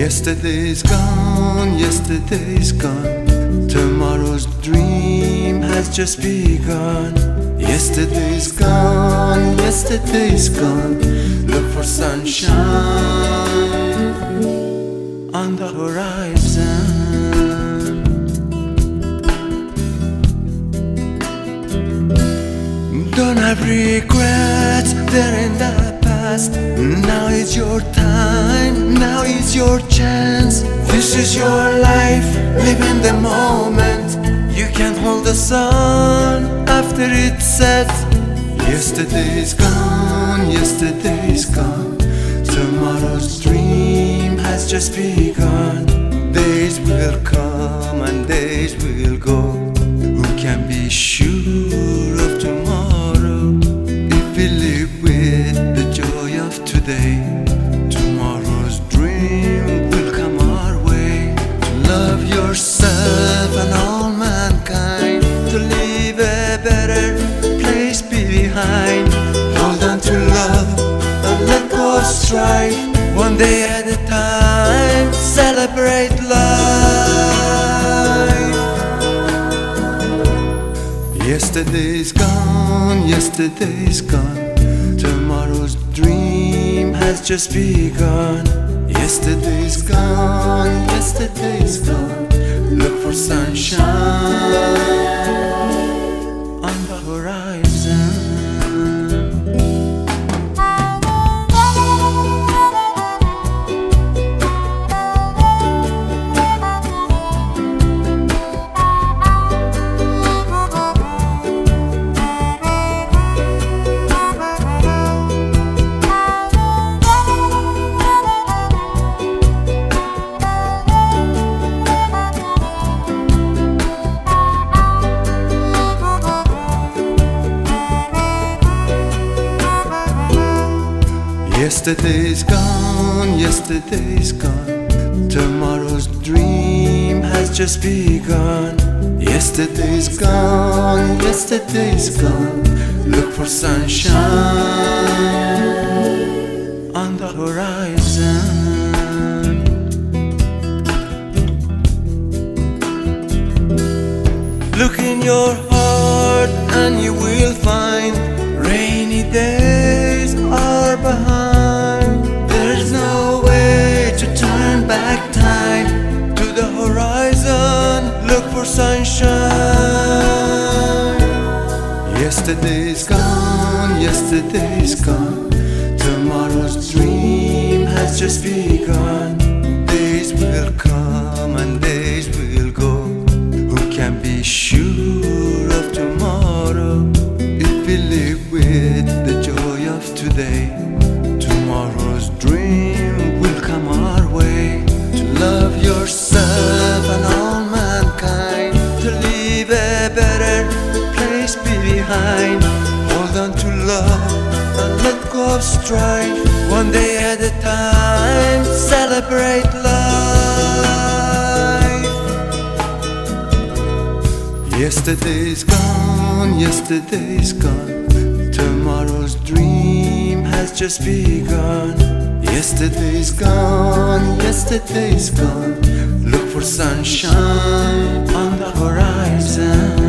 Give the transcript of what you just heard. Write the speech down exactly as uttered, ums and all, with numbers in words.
Yesterday's gone, yesterday's gone. Tomorrow's dream has just begun. Yesterday's gone, yesterday's gone. Look for sunshine on the horizon. Don't have regrets, they're in the past. Now is your time, now is your chance. This is your life, live in the moment. You can't hold the sun after it sets. Yesterday's gone, yesterday's gone. Tomorrow's dream has just begun. Days will come and days will go. Who can be sure of tomorrow? If we live with the joy of today, tomorrow's dream will come our way. To love yourself and all mankind, to leave a better place behind. Hold on to love and let go of strife. One day at a time, celebrate life. Yesterday's gone, yesterday's gone. Tomorrow's dream has just begun. Yesterday's gone, yesterday's gone. Look for sunshine on the horizon. Yesterday's gone, yesterday's gone. Tomorrow's dream has just begun. Yesterday's gone, yesterday's gone. Look for sunshine on the horizon. Look in your heart and you will find rainy days are behind. There's no way to turn back time. To the horizon, look for sunshine. Yesterday's gone, yesterday's gone. Tomorrow's dream has just begun. Days will come and days will go. Who can be sure of tomorrow? If we live with the joy of today, tomorrow's dream will come our way. To love yourself and all mankind, to leave a better place behind. Hold on to love and let go of strife. One day at a time, celebrate life. Yesterday's gone, yesterday's gone. Tomorrow's dream has just begun. Yesterday's gone, yesterday's gone. Look for sunshine on the horizon.